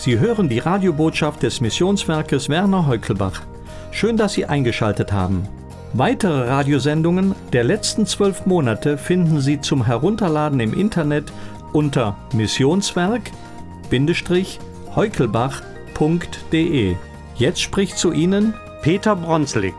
Sie hören die Radiobotschaft des Missionswerkes Werner Heukelbach. Schön, dass Sie eingeschaltet haben. Weitere Radiosendungen der letzten 12 Monate finden Sie zum Herunterladen im Internet unter missionswerk-heukelbach.de. Jetzt spricht zu Ihnen Peter Bronslik.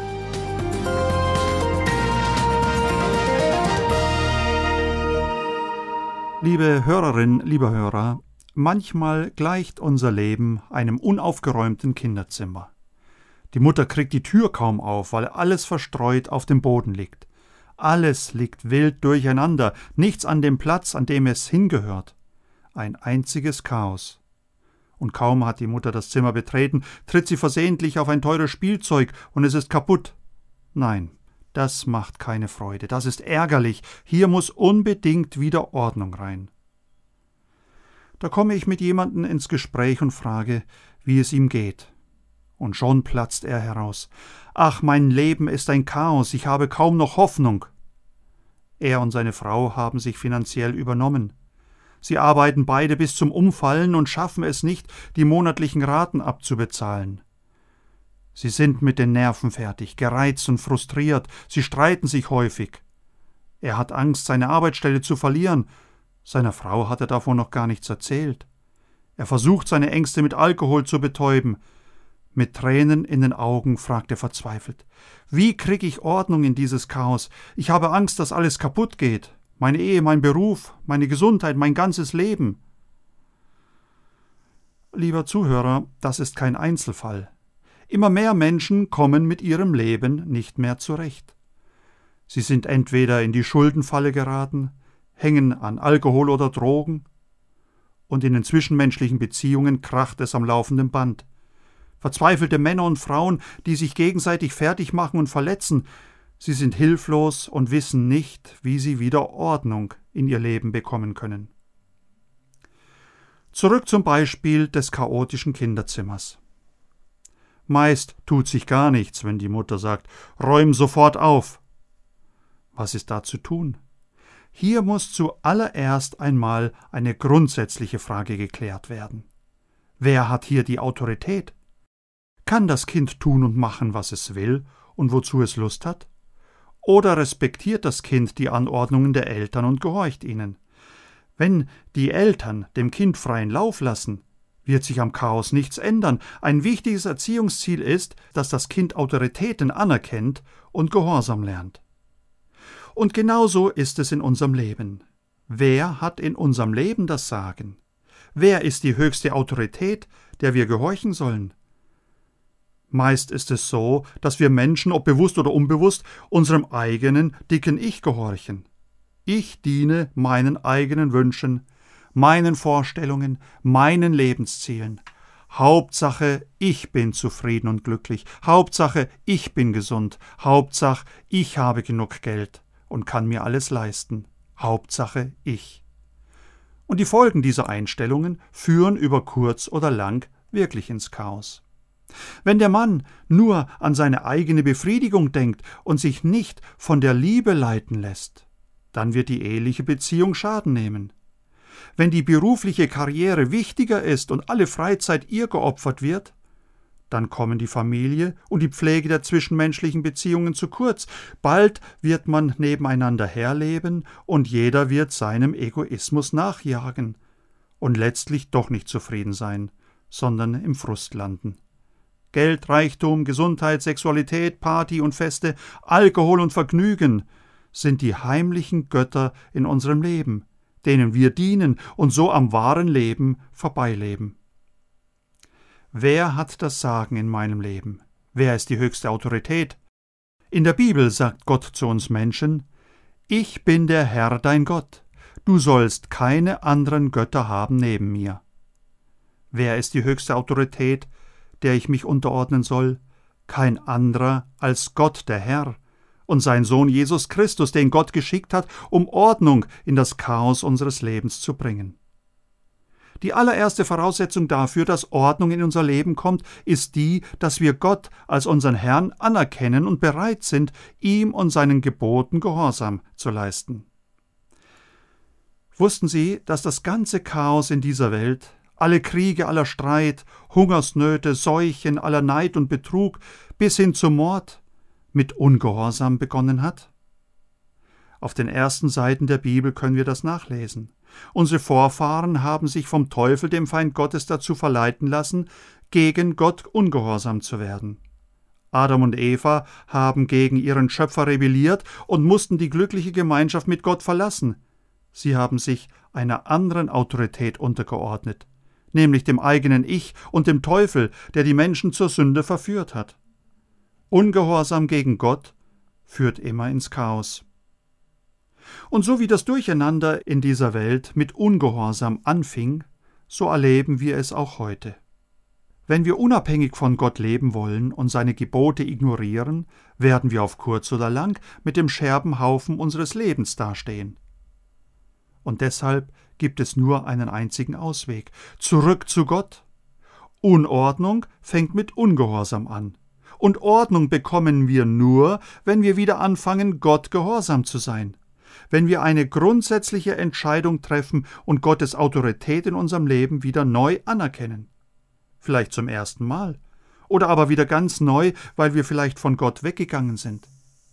Liebe Hörerin, lieber Hörer, manchmal gleicht unser Leben einem unaufgeräumten Kinderzimmer. Die Mutter kriegt die Tür kaum auf, weil alles verstreut auf dem Boden liegt. Alles liegt wild durcheinander, nichts an dem Platz, an dem es hingehört. Ein einziges Chaos. Und kaum hat die Mutter das Zimmer betreten, tritt sie versehentlich auf ein teures Spielzeug und es ist kaputt. Nein, das macht keine Freude, das ist ärgerlich, hier muss unbedingt wieder Ordnung rein. Da komme ich mit jemandem ins Gespräch und frage, wie es ihm geht. Und schon platzt er heraus. »Ach, mein Leben ist ein Chaos, ich habe kaum noch Hoffnung.« Er und seine Frau haben sich finanziell übernommen. Sie arbeiten beide bis zum Umfallen und schaffen es nicht, die monatlichen Raten abzubezahlen. Sie sind mit den Nerven fertig, gereizt und frustriert, sie streiten sich häufig. Er hat Angst, seine Arbeitsstelle zu verlieren. Seiner Frau hat er davon noch gar nichts erzählt. Er versucht, seine Ängste mit Alkohol zu betäuben. Mit Tränen in den Augen fragt er verzweifelt: »Wie kriege ich Ordnung in dieses Chaos? Ich habe Angst, dass alles kaputt geht. Meine Ehe, mein Beruf, meine Gesundheit, mein ganzes Leben.« Lieber Zuhörer, das ist kein Einzelfall. Immer mehr Menschen kommen mit ihrem Leben nicht mehr zurecht. Sie sind entweder in die Schuldenfalle geraten, hängen an Alkohol oder Drogen, und in den zwischenmenschlichen Beziehungen kracht es am laufenden Band. Verzweifelte Männer und Frauen, die sich gegenseitig fertig machen und verletzen, sie sind hilflos und wissen nicht, wie sie wieder Ordnung in ihr Leben bekommen können. Zurück zum Beispiel des chaotischen Kinderzimmers. Meist tut sich gar nichts, wenn die Mutter sagt: »Räum sofort auf!« Was ist da zu tun? Hier muss zuallererst einmal eine grundsätzliche Frage geklärt werden. Wer hat hier die Autorität? Kann das Kind tun und machen, was es will und wozu es Lust hat? Oder respektiert das Kind die Anordnungen der Eltern und gehorcht ihnen? Wenn die Eltern dem Kind freien Lauf lassen, wird sich am Chaos nichts ändern. Ein wichtiges Erziehungsziel ist, dass das Kind Autoritäten anerkennt und Gehorsam lernt. Und genauso ist es in unserem Leben. Wer hat in unserem Leben das Sagen? Wer ist die höchste Autorität, der wir gehorchen sollen? Meist ist es so, dass wir Menschen, ob bewusst oder unbewusst, unserem eigenen dicken Ich gehorchen. Ich diene meinen eigenen Wünschen, meinen Vorstellungen, meinen Lebenszielen. Hauptsache, ich bin zufrieden und glücklich. Hauptsache, ich bin gesund. Hauptsache, ich habe genug Geld und kann mir alles leisten. Hauptsache, ich. Und die Folgen dieser Einstellungen führen über kurz oder lang wirklich ins Chaos. Wenn der Mann nur an seine eigene Befriedigung denkt und sich nicht von der Liebe leiten lässt, dann wird die eheliche Beziehung Schaden nehmen. Wenn die berufliche Karriere wichtiger ist und alle Freizeit ihr geopfert wird, dann kommen die Familie und die Pflege der zwischenmenschlichen Beziehungen zu kurz. Bald wird man nebeneinander herleben und jeder wird seinem Egoismus nachjagen und letztlich doch nicht zufrieden sein, sondern im Frust landen. Geld, Reichtum, Gesundheit, Sexualität, Party und Feste, Alkohol und Vergnügen sind die heimlichen Götter in unserem Leben, denen wir dienen und so am wahren Leben vorbeileben. Wer hat das Sagen in meinem Leben? Wer ist die höchste Autorität? In der Bibel sagt Gott zu uns Menschen: »Ich bin der Herr, dein Gott. Du sollst keine anderen Götter haben neben mir.« Wer ist die höchste Autorität, der ich mich unterordnen soll? Kein anderer als Gott, der Herr, und sein Sohn Jesus Christus, den Gott geschickt hat, um Ordnung in das Chaos unseres Lebens zu bringen. Die allererste Voraussetzung dafür, dass Ordnung in unser Leben kommt, ist die, dass wir Gott als unseren Herrn anerkennen und bereit sind, ihm und seinen Geboten Gehorsam zu leisten. Wussten Sie, dass das ganze Chaos in dieser Welt alle Kriege, aller Streit, Hungersnöte, Seuchen, aller Neid und Betrug bis hin zum Mord mit Ungehorsam begonnen hat? Auf den ersten Seiten der Bibel können wir das nachlesen. Unsere Vorfahren haben sich vom Teufel, dem Feind Gottes, dazu verleiten lassen, gegen Gott ungehorsam zu werden. Adam und Eva haben gegen ihren Schöpfer rebelliert und mussten die glückliche Gemeinschaft mit Gott verlassen. Sie haben sich einer anderen Autorität untergeordnet, nämlich dem eigenen Ich und dem Teufel, der die Menschen zur Sünde verführt hat. Ungehorsam gegen Gott führt immer ins Chaos. Und so wie das Durcheinander in dieser Welt mit Ungehorsam anfing, so erleben wir es auch heute. Wenn wir unabhängig von Gott leben wollen und seine Gebote ignorieren, werden wir auf kurz oder lang mit dem Scherbenhaufen unseres Lebens dastehen. Und deshalb gibt es nur einen einzigen Ausweg: zurück zu Gott. Unordnung fängt mit Ungehorsam an. Und Ordnung bekommen wir nur, wenn wir wieder anfangen, Gott gehorsam zu sein. Wenn wir eine grundsätzliche Entscheidung treffen und Gottes Autorität in unserem Leben wieder neu anerkennen. Vielleicht zum ersten Mal. Oder aber wieder ganz neu, weil wir vielleicht von Gott weggegangen sind.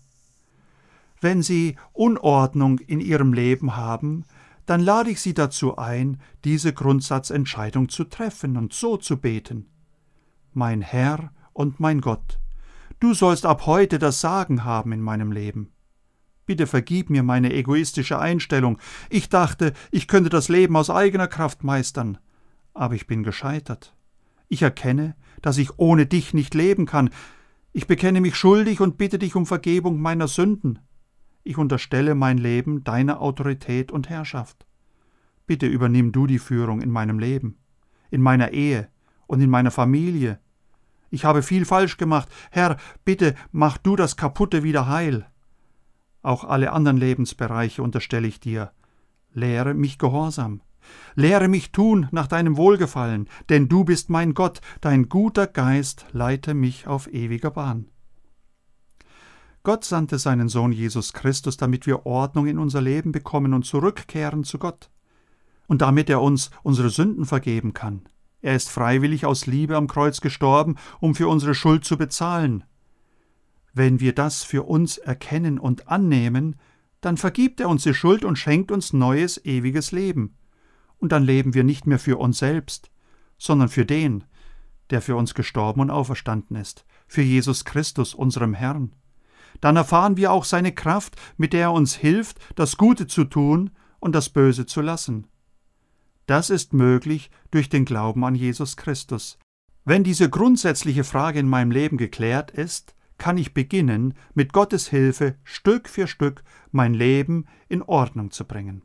Wenn Sie Unordnung in Ihrem Leben haben, dann lade ich Sie dazu ein, diese Grundsatzentscheidung zu treffen und so zu beten: Mein Herr und mein Gott, du sollst ab heute das Sagen haben in meinem Leben. Bitte vergib mir meine egoistische Einstellung. Ich dachte, ich könnte das Leben aus eigener Kraft meistern. Aber ich bin gescheitert. Ich erkenne, dass ich ohne dich nicht leben kann. Ich bekenne mich schuldig und bitte dich um Vergebung meiner Sünden. Ich unterstelle mein Leben deiner Autorität und Herrschaft. Bitte übernimm du die Führung in meinem Leben, in meiner Ehe und in meiner Familie. Ich habe viel falsch gemacht. Herr, bitte mach du das Kaputte wieder heil. Auch alle anderen Lebensbereiche unterstelle ich dir. Lehre mich Gehorsam. Lehre mich tun nach deinem Wohlgefallen, denn du bist mein Gott, dein guter Geist leite mich auf ewiger Bahn. Gott sandte seinen Sohn Jesus Christus, damit wir Ordnung in unser Leben bekommen und zurückkehren zu Gott. Und damit er uns unsere Sünden vergeben kann. Er ist freiwillig aus Liebe am Kreuz gestorben, um für unsere Schuld zu bezahlen. Wenn wir das für uns erkennen und annehmen, dann vergibt er uns die Schuld und schenkt uns neues, ewiges Leben. Und dann leben wir nicht mehr für uns selbst, sondern für den, der für uns gestorben und auferstanden ist, für Jesus Christus, unserem Herrn. Dann erfahren wir auch seine Kraft, mit der er uns hilft, das Gute zu tun und das Böse zu lassen. Das ist möglich durch den Glauben an Jesus Christus. Wenn diese grundsätzliche Frage in meinem Leben geklärt ist, kann ich beginnen, mit Gottes Hilfe Stück für Stück mein Leben in Ordnung zu bringen.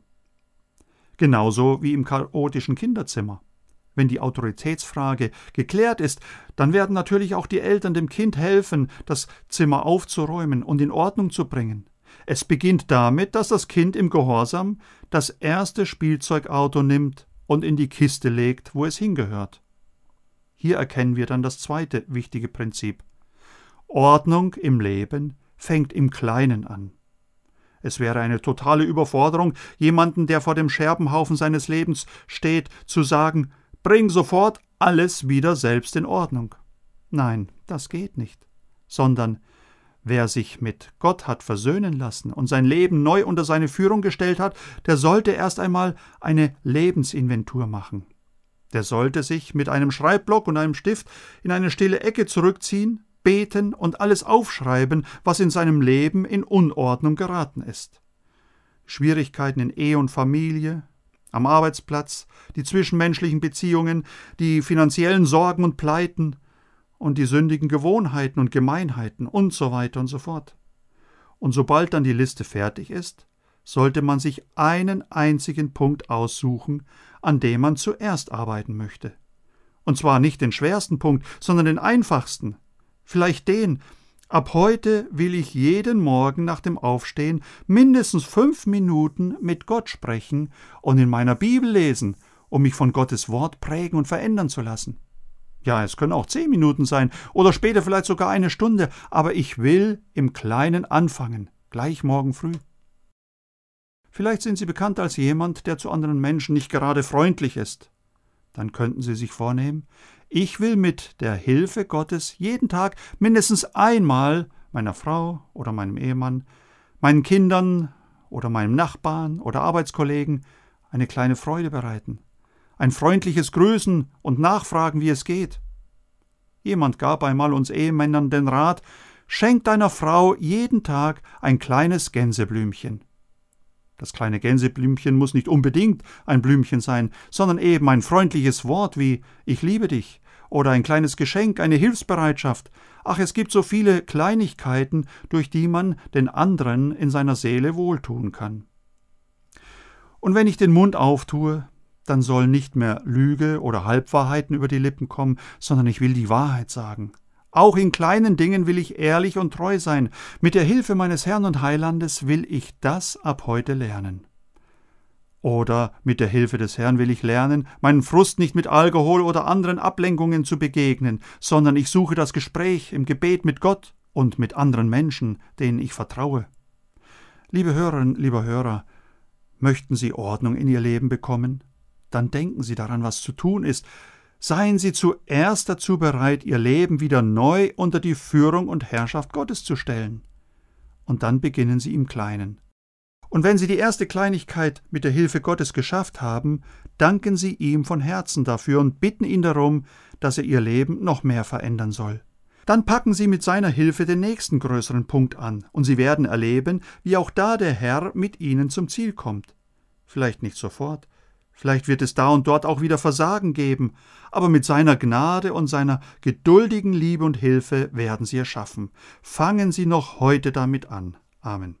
Genauso wie im chaotischen Kinderzimmer. Wenn die Autoritätsfrage geklärt ist, dann werden natürlich auch die Eltern dem Kind helfen, das Zimmer aufzuräumen und in Ordnung zu bringen. Es beginnt damit, dass das Kind im Gehorsam das erste Spielzeugauto nimmt und in die Kiste legt, wo es hingehört. Hier erkennen wir dann das zweite wichtige Prinzip. Ordnung im Leben fängt im Kleinen an. Es wäre eine totale Überforderung, jemanden, der vor dem Scherbenhaufen seines Lebens steht, zu sagen: Bring sofort alles wieder selbst in Ordnung. Nein, das geht nicht. Sondern wer sich mit Gott hat versöhnen lassen und sein Leben neu unter seine Führung gestellt hat, der sollte erst einmal eine Lebensinventur machen. Der sollte sich mit einem Schreibblock und einem Stift in eine stille Ecke zurückziehen, beten und alles aufschreiben, was in seinem Leben in Unordnung geraten ist. Schwierigkeiten in Ehe und Familie, am Arbeitsplatz, die zwischenmenschlichen Beziehungen, die finanziellen Sorgen und Pleiten und die sündigen Gewohnheiten und Gemeinheiten und so weiter und so fort. Und sobald dann die Liste fertig ist, sollte man sich einen einzigen Punkt aussuchen, an dem man zuerst arbeiten möchte. Und zwar nicht den schwersten Punkt, sondern den einfachsten. Vielleicht den: Ab heute will ich jeden Morgen nach dem Aufstehen mindestens 5 Minuten mit Gott sprechen und in meiner Bibel lesen, um mich von Gottes Wort prägen und verändern zu lassen. Ja, es können auch 10 Minuten sein oder später vielleicht sogar 1 Stunde, aber ich will im Kleinen anfangen, gleich morgen früh. Vielleicht sind Sie bekannt als jemand, der zu anderen Menschen nicht gerade freundlich ist. Dann könnten Sie sich vornehmen, ich will mit der Hilfe Gottes jeden Tag mindestens einmal meiner Frau oder meinem Ehemann, meinen Kindern oder meinem Nachbarn oder Arbeitskollegen eine kleine Freude bereiten, ein freundliches Grüßen und Nachfragen, wie es geht. Jemand gab einmal uns Ehemännern den Rat, schenk deiner Frau jeden Tag ein kleines Gänseblümchen. Das kleine Gänseblümchen muss nicht unbedingt ein Blümchen sein, sondern eben ein freundliches Wort wie »Ich liebe dich« oder ein kleines Geschenk, eine Hilfsbereitschaft. Ach, es gibt so viele Kleinigkeiten, durch die man den anderen in seiner Seele wohltun kann. Und wenn ich den Mund auftue, dann soll nicht mehr Lüge oder Halbwahrheiten über die Lippen kommen, sondern ich will die Wahrheit sagen. Auch in kleinen Dingen will ich ehrlich und treu sein. Mit der Hilfe meines Herrn und Heilandes will ich das ab heute lernen. Oder mit der Hilfe des Herrn will ich lernen, meinen Frust nicht mit Alkohol oder anderen Ablenkungen zu begegnen, sondern ich suche das Gespräch im Gebet mit Gott und mit anderen Menschen, denen ich vertraue. Liebe Hörerinnen, lieber Hörer, möchten Sie Ordnung in Ihr Leben bekommen? Dann denken Sie daran, was zu tun ist. Seien Sie zuerst dazu bereit, Ihr Leben wieder neu unter die Führung und Herrschaft Gottes zu stellen. Und dann beginnen Sie im Kleinen. Und wenn Sie die erste Kleinigkeit mit der Hilfe Gottes geschafft haben, danken Sie ihm von Herzen dafür und bitten ihn darum, dass er Ihr Leben noch mehr verändern soll. Dann packen Sie mit seiner Hilfe den nächsten größeren Punkt an, und Sie werden erleben, wie auch da der Herr mit Ihnen zum Ziel kommt. Vielleicht nicht sofort, vielleicht wird es da und dort auch wieder Versagen geben, aber mit seiner Gnade und seiner geduldigen Liebe und Hilfe werden Sie es schaffen. Fangen Sie noch heute damit an. Amen.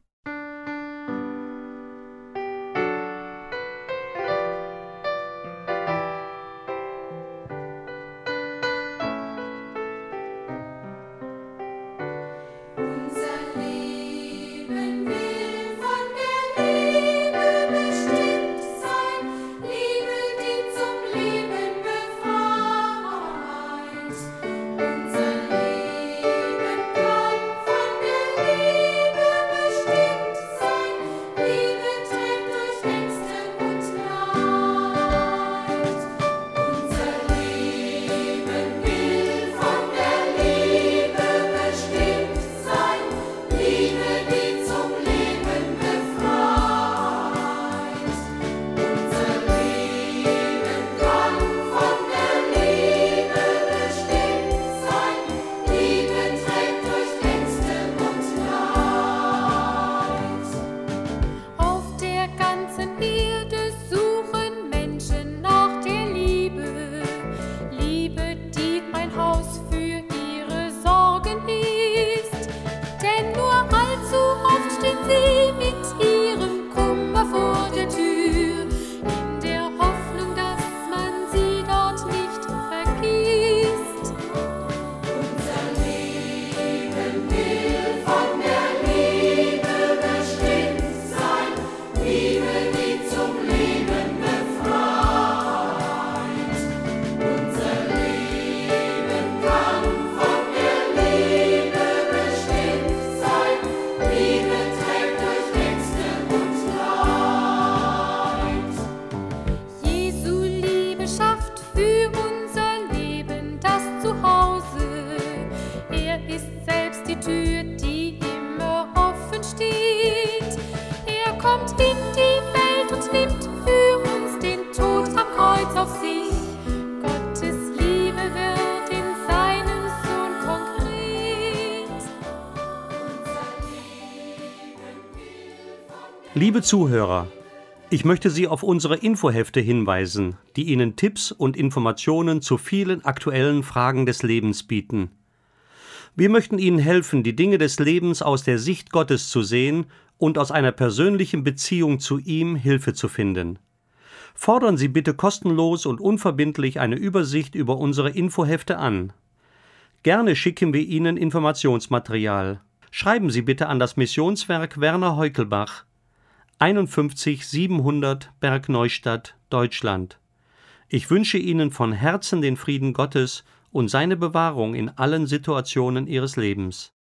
Liebe Zuhörer, ich möchte Sie auf unsere Infohefte hinweisen, die Ihnen Tipps und Informationen zu vielen aktuellen Fragen des Lebens bieten. Wir möchten Ihnen helfen, die Dinge des Lebens aus der Sicht Gottes zu sehen und aus einer persönlichen Beziehung zu ihm Hilfe zu finden. Fordern Sie bitte kostenlos und unverbindlich eine Übersicht über unsere Infohefte an. Gerne schicken wir Ihnen Informationsmaterial. Schreiben Sie bitte an das Missionswerk Werner Heukelbach, 51 700 Bergneustadt, Deutschland. Ich wünsche Ihnen von Herzen den Frieden Gottes und seine Bewahrung in allen Situationen Ihres Lebens.